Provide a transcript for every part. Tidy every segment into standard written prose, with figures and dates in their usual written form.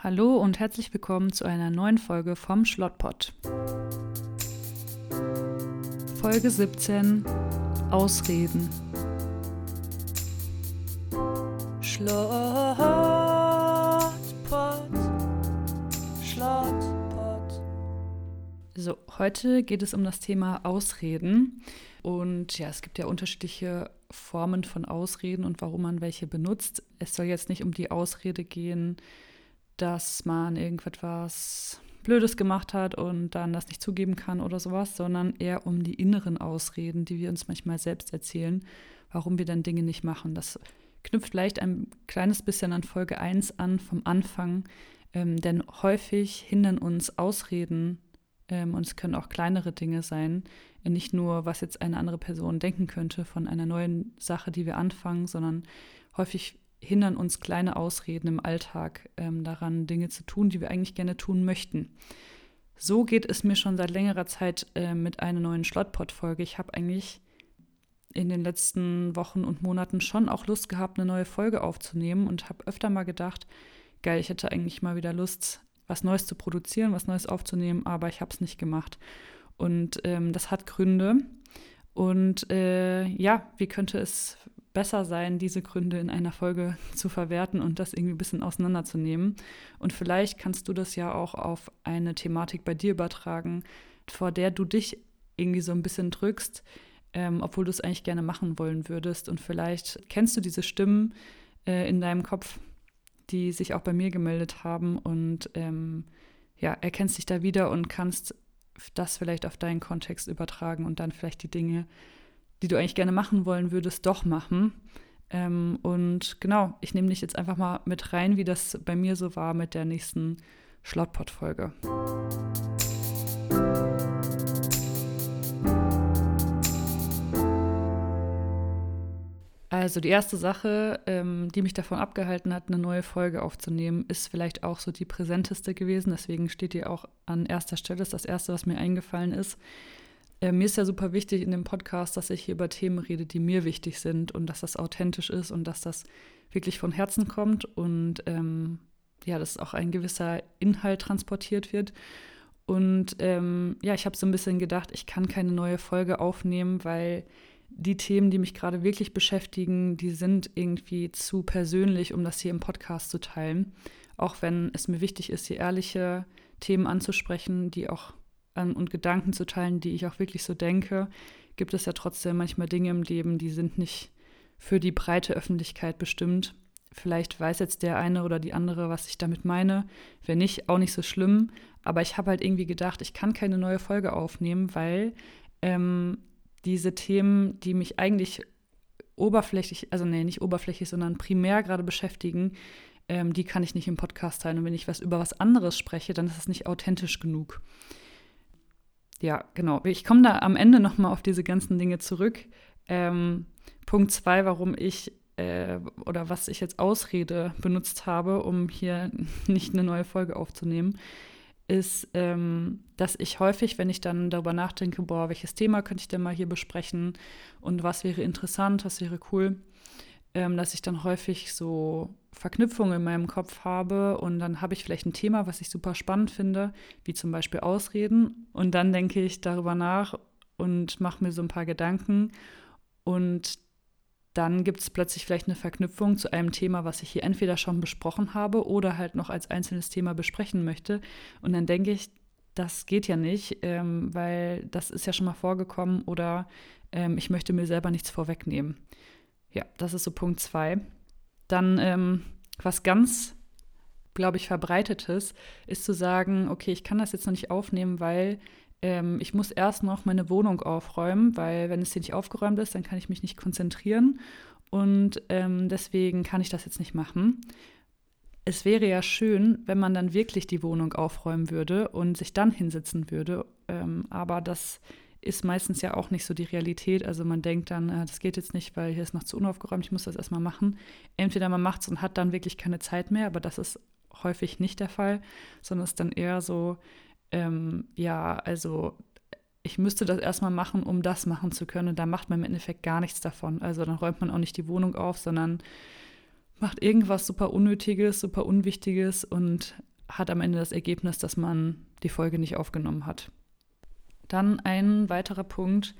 Hallo und herzlich willkommen zu einer neuen Folge vom Schlottpott. Folge 17: Ausreden. Schlottpott. So, heute geht es um das Thema Ausreden. Und ja, es gibt ja unterschiedliche Formen von Ausreden und warum man welche benutzt. Es soll jetzt nicht um die Ausrede gehen, dass man irgendetwas Blödes gemacht hat und dann das nicht zugeben kann oder sowas, sondern eher um die inneren Ausreden, die wir uns manchmal selbst erzählen, warum wir dann Dinge nicht machen. Das knüpft vielleicht ein kleines bisschen an Folge 1 an vom Anfang, denn häufig hindern uns Ausreden, und es können auch kleinere Dinge sein, nicht nur, was jetzt eine andere Person denken könnte von einer neuen Sache, die wir anfangen, sondern häufig hindern uns kleine Ausreden im Alltag daran, Dinge zu tun, die wir eigentlich gerne tun möchten. So geht es mir schon seit längerer Zeit mit einer neuen Schlottpott-Folge. Ich habe eigentlich in den letzten Wochen und Monaten schon auch Lust gehabt, eine neue Folge aufzunehmen und habe öfter mal gedacht, geil, ich hätte eigentlich mal wieder Lust, was Neues zu produzieren, was Neues aufzunehmen, aber ich habe es nicht gemacht. Und das hat Gründe. Und wie könnte es besser sein, diese Gründe in einer Folge zu verwerten und das irgendwie ein bisschen auseinanderzunehmen. Und vielleicht kannst du das ja auch auf eine Thematik bei dir übertragen, vor der du dich irgendwie so ein bisschen drückst, obwohl du es eigentlich gerne machen wollen würdest. Und vielleicht kennst du diese Stimmen in deinem Kopf, die sich auch bei mir gemeldet haben und erkennst dich da wieder und kannst das vielleicht auf deinen Kontext übertragen und dann vielleicht die Dinge, die du eigentlich gerne machen wollen würdest, doch machen. Und genau, ich nehme dich jetzt einfach mal mit rein, wie das bei mir so war mit der nächsten Schlottpott-Folge. Also die erste Sache, die mich davon abgehalten hat, eine neue Folge aufzunehmen, ist vielleicht auch so die präsenteste gewesen. Deswegen steht die auch an erster Stelle. Das ist das Erste, was mir eingefallen ist. Mir ist ja super wichtig in dem Podcast, dass ich hier über Themen rede, die mir wichtig sind und dass das authentisch ist und dass das wirklich von Herzen kommt und dass auch ein gewisser Inhalt transportiert wird. Und ich habe so ein bisschen gedacht, ich kann keine neue Folge aufnehmen, weil die Themen, die mich gerade wirklich beschäftigen, die sind irgendwie zu persönlich, um das hier im Podcast zu teilen. Auch wenn es mir wichtig ist, hier ehrliche Themen anzusprechen, die auch und Gedanken zu teilen, die ich auch wirklich so denke, gibt es ja trotzdem manchmal Dinge im Leben, die sind nicht für die breite Öffentlichkeit bestimmt. Vielleicht weiß jetzt der eine oder die andere, was ich damit meine. Wenn nicht, auch nicht so schlimm. Aber ich habe halt irgendwie gedacht, ich kann keine neue Folge aufnehmen, weil diese Themen, die mich eigentlich nicht oberflächlich, sondern primär gerade beschäftigen, die kann ich nicht im Podcast teilen. Und wenn ich über was anderes spreche, dann ist es nicht authentisch genug. Ja, genau. Ich komme da am Ende nochmal auf diese ganzen Dinge zurück. Punkt 2, warum ich oder was ich jetzt Ausrede benutzt habe, um hier nicht eine neue Folge aufzunehmen, ist, dass ich häufig, wenn ich dann darüber nachdenke, welches Thema könnte ich denn mal hier besprechen und was wäre interessant, was wäre cool, dass ich dann häufig so Verknüpfungen in meinem Kopf habe und dann habe ich vielleicht ein Thema, was ich super spannend finde, wie zum Beispiel Ausreden, und dann denke ich darüber nach und mache mir so ein paar Gedanken und dann gibt es plötzlich vielleicht eine Verknüpfung zu einem Thema, was ich hier entweder schon besprochen habe oder halt noch als einzelnes Thema besprechen möchte. Und dann denke ich, das geht ja nicht, weil das ist ja schon mal vorgekommen oder ich möchte mir selber nichts vorwegnehmen. Ja, das ist so Punkt 2. Dann was ganz, glaube ich, Verbreitetes ist zu sagen, okay, ich kann das jetzt noch nicht aufnehmen, weil ich muss erst noch meine Wohnung aufräumen, weil wenn es hier nicht aufgeräumt ist, dann kann ich mich nicht konzentrieren und deswegen kann ich das jetzt nicht machen. Es wäre ja schön, wenn man dann wirklich die Wohnung aufräumen würde und sich dann hinsetzen würde, aber das ist meistens ja auch nicht so die Realität. Also man denkt dann, das geht jetzt nicht, weil hier ist noch zu unaufgeräumt, ich muss das erstmal machen. Entweder man macht es und hat dann wirklich keine Zeit mehr, aber das ist häufig nicht der Fall, sondern es ist dann eher so, ich müsste das erstmal machen, um das machen zu können. Und da macht man im Endeffekt gar nichts davon. Also dann räumt man auch nicht die Wohnung auf, sondern macht irgendwas super Unnötiges, super Unwichtiges und hat am Ende das Ergebnis, dass man die Folge nicht aufgenommen hat. Dann ein weiterer Punkt,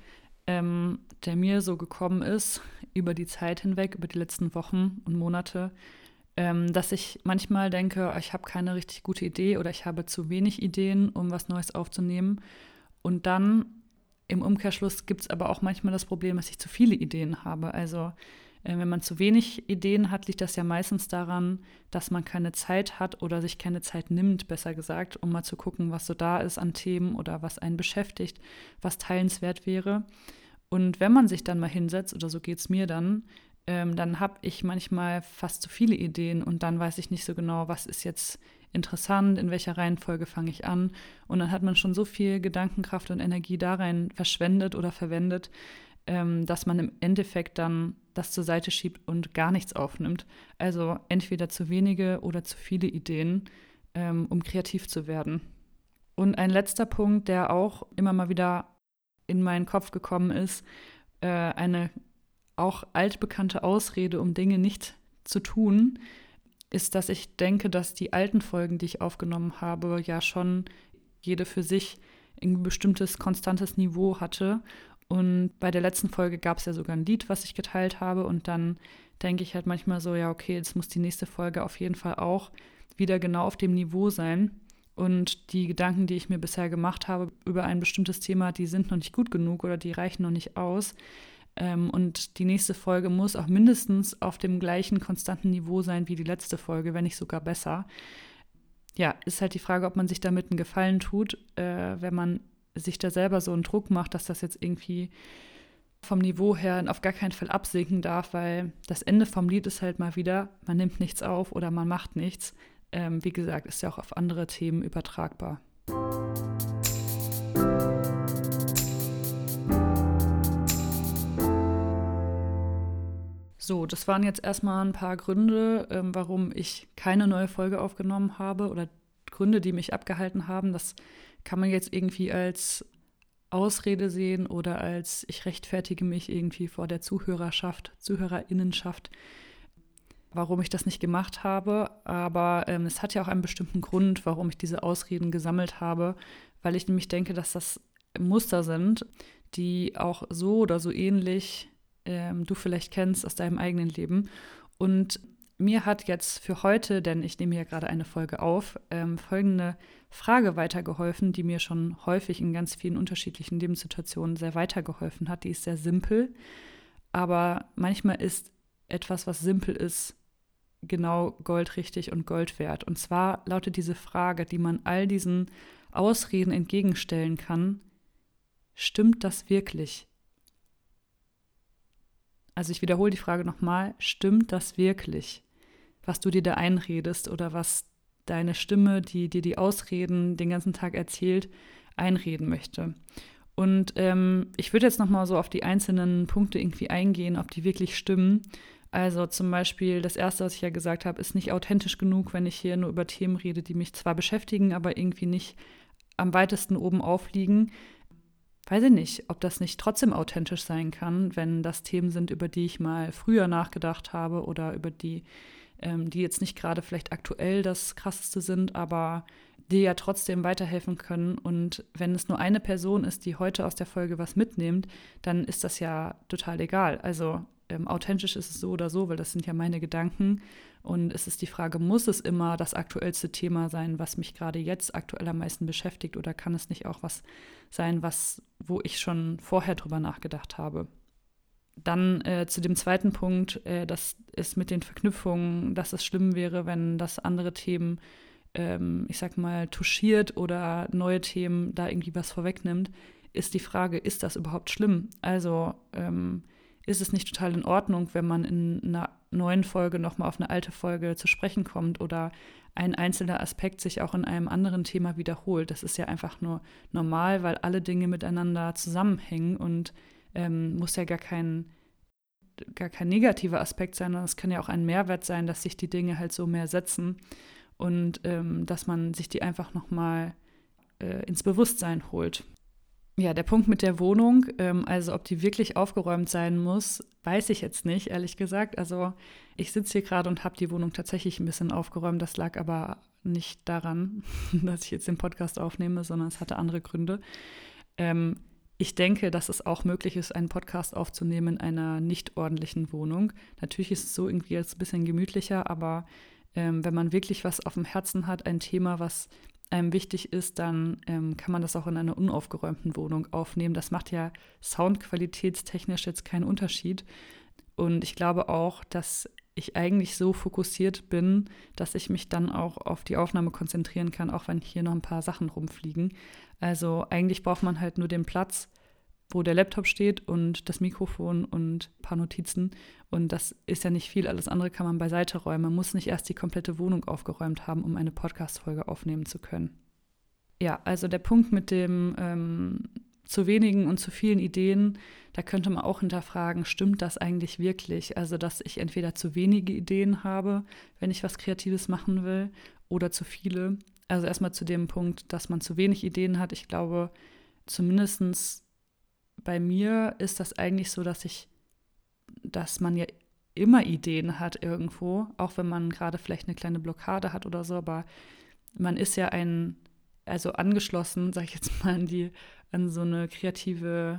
der mir so gekommen ist über die Zeit hinweg, über die letzten Wochen und Monate, dass ich manchmal denke, ich habe keine richtig gute Idee oder ich habe zu wenig Ideen, um was Neues aufzunehmen. Und dann im Umkehrschluss gibt es aber auch manchmal das Problem, dass ich zu viele Ideen habe. Also wenn man zu wenig Ideen hat, liegt das ja meistens daran, dass man keine Zeit hat oder sich keine Zeit nimmt, besser gesagt, um mal zu gucken, was so da ist an Themen oder was einen beschäftigt, was teilenswert wäre. Und wenn man sich dann mal hinsetzt, oder so geht es mir dann habe ich manchmal fast zu viele Ideen und dann weiß ich nicht so genau, was ist jetzt interessant, in welcher Reihenfolge fange ich an. Und dann hat man schon so viel Gedankenkraft und Energie da rein verschwendet oder verwendet, dass man im Endeffekt dann das zur Seite schiebt und gar nichts aufnimmt. Also entweder zu wenige oder zu viele Ideen, um kreativ zu werden. Und ein letzter Punkt, der auch immer mal wieder in meinen Kopf gekommen ist, eine auch altbekannte Ausrede, um Dinge nicht zu tun, ist, dass ich denke, dass die alten Folgen, die ich aufgenommen habe, ja schon jede für sich ein bestimmtes konstantes Niveau hatte. Und bei der letzten Folge gab es ja sogar ein Lied, was ich geteilt habe. Und dann denke ich halt manchmal so, ja, okay, jetzt muss die nächste Folge auf jeden Fall auch wieder genau auf dem Niveau sein. Und die Gedanken, die ich mir bisher gemacht habe über ein bestimmtes Thema, die sind noch nicht gut genug oder die reichen noch nicht aus. Und die nächste Folge muss auch mindestens auf dem gleichen konstanten Niveau sein wie die letzte Folge, wenn nicht sogar besser. Ja, ist halt die Frage, ob man sich damit einen Gefallen tut, wenn man sich da selber so einen Druck macht, dass das jetzt irgendwie vom Niveau her auf gar keinen Fall absinken darf, weil das Ende vom Lied ist halt mal wieder, man nimmt nichts auf oder man macht nichts. Wie gesagt, ist ja auch auf andere Themen übertragbar. So, das waren jetzt erstmal ein paar Gründe, warum ich keine neue Folge aufgenommen habe oder Gründe, die mich abgehalten haben. Das kann man jetzt irgendwie als Ausrede sehen oder als ich rechtfertige mich irgendwie vor der Zuhörerinnenschaft, warum ich das nicht gemacht habe. Aber es hat ja auch einen bestimmten Grund, warum ich diese Ausreden gesammelt habe, weil ich nämlich denke, dass das Muster sind, die auch so oder so ähnlich du vielleicht kennst aus deinem eigenen Leben. Und mir hat jetzt für heute, denn ich nehme ja gerade eine Folge auf, folgende Frage weitergeholfen, die mir schon häufig in ganz vielen unterschiedlichen Lebenssituationen sehr weitergeholfen hat. Die ist sehr simpel, aber manchmal ist etwas, was simpel ist, genau goldrichtig und Gold wert. Und zwar lautet diese Frage, die man all diesen Ausreden entgegenstellen kann: Stimmt das wirklich? Also ich wiederhole die Frage nochmal: Stimmt das wirklich, was du dir da einredest oder was deine Stimme, die dir die Ausreden den ganzen Tag erzählt, einreden möchte? Und ich würde jetzt nochmal so auf die einzelnen Punkte irgendwie eingehen, ob die wirklich stimmen. Also zum Beispiel das Erste, was ich ja gesagt habe, ist nicht authentisch genug, wenn ich hier nur über Themen rede, die mich zwar beschäftigen, aber irgendwie nicht am weitesten oben aufliegen. Weiß ich nicht, ob das nicht trotzdem authentisch sein kann, wenn das Themen sind, über die ich mal früher nachgedacht habe oder über die jetzt nicht gerade vielleicht aktuell das Krasseste sind, aber die ja trotzdem weiterhelfen können. Und wenn es nur eine Person ist, die heute aus der Folge was mitnimmt, dann ist das ja total egal. Also authentisch ist es so oder so, weil das sind ja meine Gedanken. Und es ist die Frage, muss es immer das aktuellste Thema sein, was mich gerade jetzt aktuell am meisten beschäftigt, oder kann es nicht auch was sein, wo ich schon vorher drüber nachgedacht habe? Dann zu dem zweiten Punkt, das ist mit den Verknüpfungen, dass es schlimm wäre, wenn das andere Themen, ich sag mal, touchiert oder neue Themen da irgendwie was vorwegnimmt, ist die Frage, ist das überhaupt schlimm? Also ist es nicht total in Ordnung, wenn man in einer neuen Folge nochmal auf eine alte Folge zu sprechen kommt oder ein einzelner Aspekt sich auch in einem anderen Thema wiederholt? Das ist ja einfach nur normal, weil alle Dinge miteinander zusammenhängen und muss ja gar kein negativer Aspekt sein, sondern es kann ja auch ein Mehrwert sein, dass sich die Dinge halt so mehr setzen und dass man sich die einfach nochmal ins Bewusstsein holt. Ja, der Punkt mit der Wohnung, also ob die wirklich aufgeräumt sein muss, weiß ich jetzt nicht, ehrlich gesagt. Also ich sitze hier gerade und habe die Wohnung tatsächlich ein bisschen aufgeräumt. Das lag aber nicht daran, dass ich jetzt den Podcast aufnehme, sondern es hatte andere Gründe. Ähm, Ich denke, dass es auch möglich ist, einen Podcast aufzunehmen in einer nicht ordentlichen Wohnung. Natürlich ist es so irgendwie jetzt ein bisschen gemütlicher, aber wenn man wirklich was auf dem Herzen hat, ein Thema, was einem wichtig ist, dann kann man das auch in einer unaufgeräumten Wohnung aufnehmen. Das macht ja soundqualitätstechnisch jetzt keinen Unterschied. Und ich glaube auch, dass ich eigentlich so fokussiert bin, dass ich mich dann auch auf die Aufnahme konzentrieren kann, auch wenn hier noch ein paar Sachen rumfliegen. Also eigentlich braucht man halt nur den Platz, wo der Laptop steht und das Mikrofon und ein paar Notizen. Und das ist ja nicht viel. Alles andere kann man beiseite räumen. Man muss nicht erst die komplette Wohnung aufgeräumt haben, um eine Podcast-Folge aufnehmen zu können. Ja, also der Punkt mit dem zu wenigen und zu vielen Ideen, da könnte man auch hinterfragen, stimmt das eigentlich wirklich? Also, dass ich entweder zu wenige Ideen habe, wenn ich was Kreatives machen will, oder zu viele. Also erstmal zu dem Punkt, dass man zu wenig Ideen hat. Ich glaube, zumindest bei mir ist das eigentlich so, dass man ja immer Ideen hat irgendwo, auch wenn man gerade vielleicht eine kleine Blockade hat oder so, aber man ist ja also angeschlossen, sage ich jetzt mal, an so eine kreative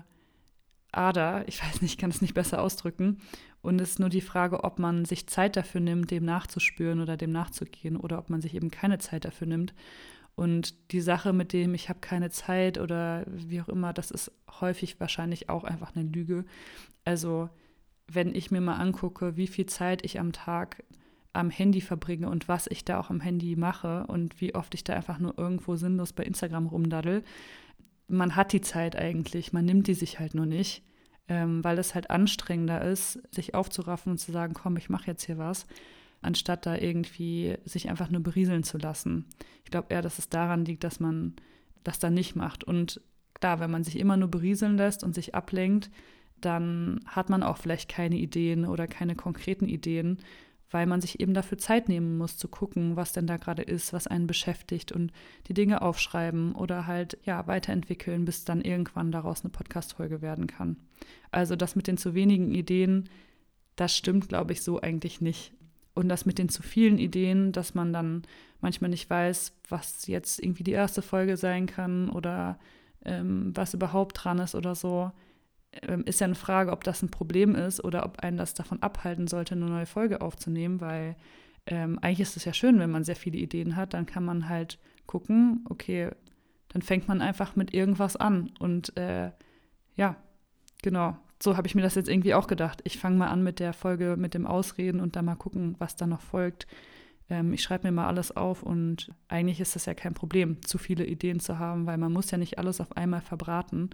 Ader. Ich weiß nicht, ich kann es nicht besser ausdrücken. Und es ist nur die Frage, ob man sich Zeit dafür nimmt, dem nachzuspüren oder dem nachzugehen oder ob man sich eben keine Zeit dafür nimmt. Und die Sache mit dem, ich habe keine Zeit oder wie auch immer, das ist häufig wahrscheinlich auch einfach eine Lüge. Also wenn ich mir mal angucke, wie viel Zeit ich am Tag am Handy verbringe und was ich da auch am Handy mache und wie oft ich da einfach nur irgendwo sinnlos bei Instagram rumdaddel, man hat die Zeit eigentlich, man nimmt die sich halt nur nicht, weil es halt anstrengender ist, sich aufzuraffen und zu sagen, komm, ich mache jetzt hier was, anstatt da irgendwie sich einfach nur berieseln zu lassen. Ich glaube eher, dass es daran liegt, dass man das dann nicht macht. Und klar, wenn man sich immer nur berieseln lässt und sich ablenkt, dann hat man auch vielleicht keine Ideen oder keine konkreten Ideen, weil man sich eben dafür Zeit nehmen muss, zu gucken, was denn da gerade ist, was einen beschäftigt und die Dinge aufschreiben oder halt ja weiterentwickeln, bis dann irgendwann daraus eine Podcast-Folge werden kann. Also das mit den zu wenigen Ideen, das stimmt, glaube ich, so eigentlich nicht. Und das mit den zu vielen Ideen, dass man dann manchmal nicht weiß, was jetzt irgendwie die erste Folge sein kann oder was überhaupt dran ist oder so, ist ja eine Frage, ob das ein Problem ist oder ob einen das davon abhalten sollte, eine neue Folge aufzunehmen, weil eigentlich ist es ja schön, wenn man sehr viele Ideen hat, dann kann man halt gucken, okay, dann fängt man einfach mit irgendwas an und ja, genau, so habe ich mir das jetzt irgendwie auch gedacht. Ich fange mal an mit der Folge mit dem Ausreden und dann mal gucken, was da noch folgt. Ich schreibe mir mal alles auf und eigentlich ist das ja kein Problem, zu viele Ideen zu haben, weil man muss ja nicht alles auf einmal verbraten.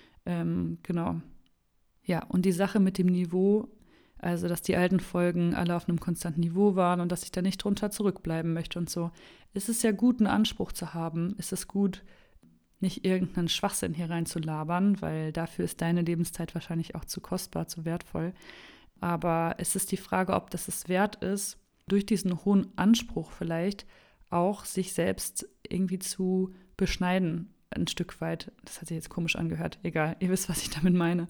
Genau. Ja, und die Sache mit dem Niveau, also dass die alten Folgen alle auf einem konstanten Niveau waren und dass ich da nicht drunter zurückbleiben möchte und so, ist es ja gut, einen Anspruch zu haben. Ist es gut, nicht irgendeinen Schwachsinn hier reinzulabern, weil dafür ist deine Lebenszeit wahrscheinlich auch zu kostbar, zu wertvoll. Aber es ist die Frage, ob das es wert ist, durch diesen hohen Anspruch vielleicht auch sich selbst irgendwie zu beschneiden, ein Stück weit. Das hat sich jetzt komisch angehört. Egal, ihr wisst, was ich damit meine.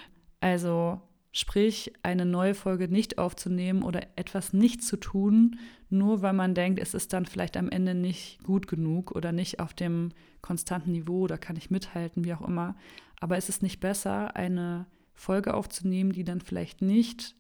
Also sprich, eine neue Folge nicht aufzunehmen oder etwas nicht zu tun, nur weil man denkt, es ist dann vielleicht am Ende nicht gut genug oder nicht auf dem konstanten Niveau oder kann ich mithalten, wie auch immer. Aber es ist nicht besser, eine Folge aufzunehmen, die dann vielleicht nicht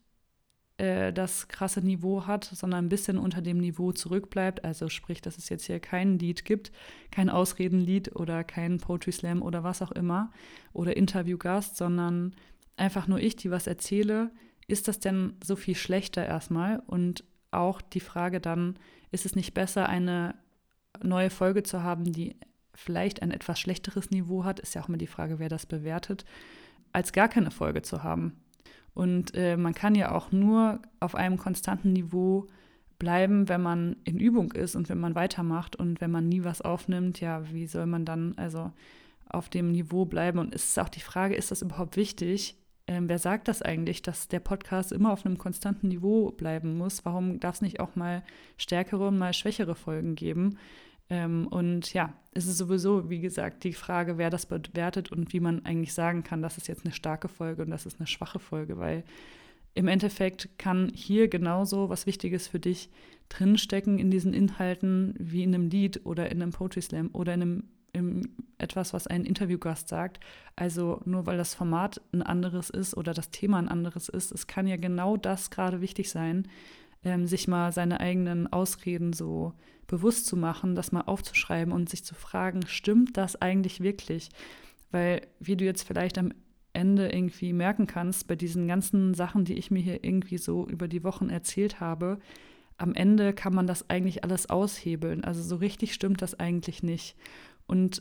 das krasse Niveau hat, sondern ein bisschen unter dem Niveau zurückbleibt. Also sprich, dass es jetzt hier kein Lied gibt, kein Ausredenlied oder kein Poetry Slam oder was auch immer oder Interviewgast, sondern einfach nur ich, die was erzähle. Ist das denn so viel schlechter erstmal? Und auch die Frage dann, ist es nicht besser, eine neue Folge zu haben, die vielleicht ein etwas schlechteres Niveau hat, ist ja auch immer die Frage, wer das bewertet, als gar keine Folge zu haben. Und man kann ja auch nur auf einem konstanten Niveau bleiben, wenn man in Übung ist und wenn man weitermacht. Und wenn man nie was aufnimmt, ja, wie soll man dann also auf dem Niveau bleiben? Und es ist auch die Frage, ist das überhaupt wichtig? Wer sagt das eigentlich, dass der Podcast immer auf einem konstanten Niveau bleiben muss? Warum darf es nicht auch mal stärkere und mal schwächere Folgen geben? Und ja, es ist sowieso, wie gesagt, die Frage, wer das bewertet und wie man eigentlich sagen kann, das ist jetzt eine starke Folge und das ist eine schwache Folge, weil im Endeffekt kann hier genauso was Wichtiges für dich drinstecken in diesen Inhalten wie in einem Lied oder in einem Poetry Slam oder in etwas, was ein Interviewgast sagt. Also nur weil das Format ein anderes ist oder das Thema ein anderes ist, es kann ja genau das gerade wichtig sein, sich mal seine eigenen Ausreden so bewusst zu machen, das mal aufzuschreiben und sich zu fragen, stimmt das eigentlich wirklich? Weil, wie du jetzt vielleicht am Ende irgendwie merken kannst, bei diesen ganzen Sachen, die ich mir hier irgendwie so über die Wochen erzählt habe, am Ende kann man das eigentlich alles aushebeln. Also so richtig stimmt das eigentlich nicht. Und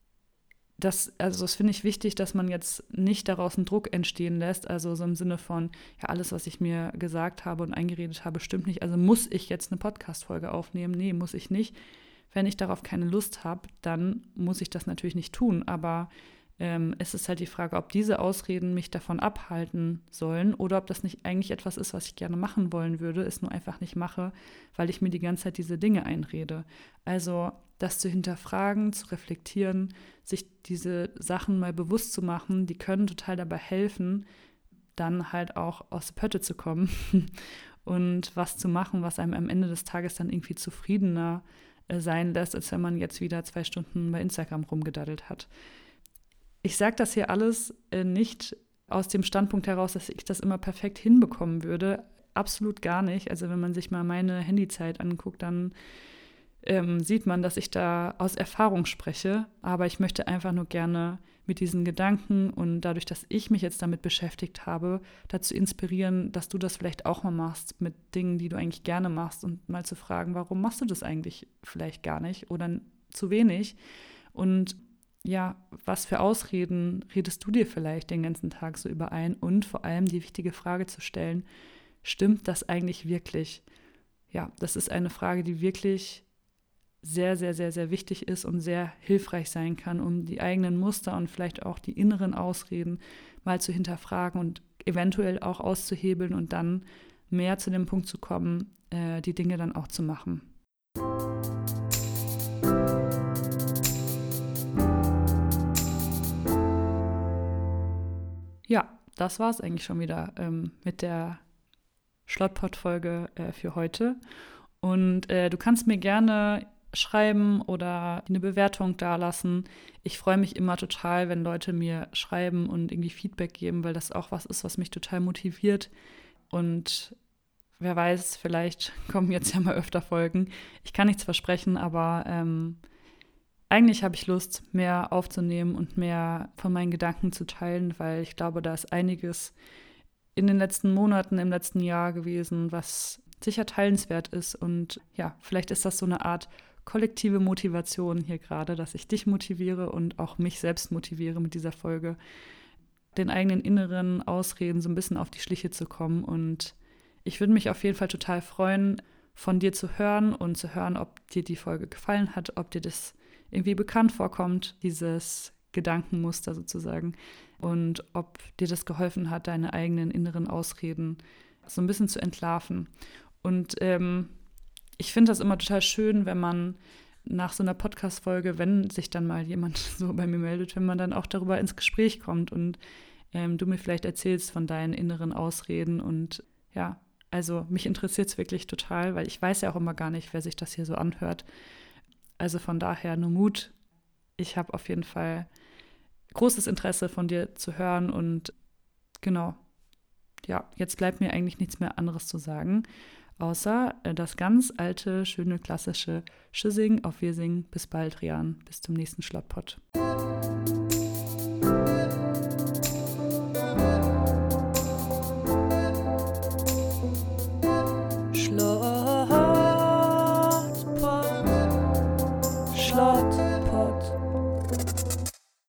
das finde ich wichtig, dass man jetzt nicht daraus einen Druck entstehen lässt, also so im Sinne von, ja, alles, was ich mir gesagt habe und eingeredet habe, stimmt nicht, also muss ich jetzt eine Podcast-Folge aufnehmen? Nee, muss ich nicht. Wenn ich darauf keine Lust habe, dann muss ich das natürlich nicht tun, aber es ist halt die Frage, ob diese Ausreden mich davon abhalten sollen oder ob das nicht eigentlich etwas ist, was ich gerne machen wollen würde, es nur einfach nicht mache, weil ich mir die ganze Zeit diese Dinge einrede. Also das zu hinterfragen, zu reflektieren, sich diese Sachen mal bewusst zu machen, die können total dabei helfen, dann halt auch aus der Pötte zu kommen und was zu machen, was einem am Ende des Tages dann irgendwie zufriedener sein lässt, als wenn man jetzt wieder 2 Stunden bei Instagram rumgedaddelt hat. Ich sage das hier alles nicht aus dem Standpunkt heraus, dass ich das immer perfekt hinbekommen würde. Absolut gar nicht. Also wenn man sich mal meine Handyzeit anguckt, dann sieht man, dass ich da aus Erfahrung spreche. Aber ich möchte einfach nur gerne mit diesen Gedanken und dadurch, dass ich mich jetzt damit beschäftigt habe, dazu inspirieren, dass du das vielleicht auch mal machst mit Dingen, die du eigentlich gerne machst und mal zu fragen, warum machst du das eigentlich vielleicht gar nicht oder zu wenig? Und ja, was für Ausreden redest du dir vielleicht den ganzen Tag so überein? Und vor allem die wichtige Frage zu stellen, stimmt das eigentlich wirklich? Ja, das ist eine Frage, die wirklich sehr, sehr, sehr, sehr wichtig ist und sehr hilfreich sein kann, um die eigenen Muster und vielleicht auch die inneren Ausreden mal zu hinterfragen und eventuell auch auszuhebeln und dann mehr zu dem Punkt zu kommen, die Dinge dann auch zu machen. Ja, das war es eigentlich schon wieder mit der Schlottpott-Folge für heute. Und du kannst mir gerne schreiben oder eine Bewertung dalassen. Ich freue mich immer total, wenn Leute mir schreiben und irgendwie Feedback geben, weil das auch was ist, was mich total motiviert. Und wer weiß, vielleicht kommen jetzt ja mal öfter Folgen. Ich kann nichts versprechen, aber eigentlich habe ich Lust, mehr aufzunehmen und mehr von meinen Gedanken zu teilen, weil ich glaube, da ist einiges in den letzten Monaten, im letzten Jahr gewesen, was sicher teilenswert ist. Und ja, vielleicht ist das so eine Art kollektive Motivation hier gerade, dass ich dich motiviere und auch mich selbst motiviere mit dieser Folge, den eigenen inneren Ausreden so ein bisschen auf die Schliche zu kommen. Und ich würde mich auf jeden Fall total freuen, von dir zu hören und zu hören, ob dir die Folge gefallen hat, ob dir das irgendwie bekannt vorkommt, dieses Gedankenmuster sozusagen, und ob dir das geholfen hat, deine eigenen inneren Ausreden so ein bisschen zu entlarven. Und ich finde das immer total schön, wenn man nach so einer Podcast-Folge, wenn sich dann mal jemand so bei mir meldet, wenn man dann auch darüber ins Gespräch kommt und du mir vielleicht erzählst von deinen inneren Ausreden. Und ja, also mich interessiert es wirklich total, weil ich weiß ja auch immer gar nicht, wer sich das hier so anhört. Also von daher nur Mut. Ich habe auf jeden Fall großes Interesse von dir zu hören und genau, ja, jetzt bleibt mir eigentlich nichts mehr anderes zu sagen, außer das ganz alte, schöne, klassische Tschüssing, auf Wirsing, bis bald, Rian, bis zum nächsten Schlottpott. Schlottpott, Schlottpott.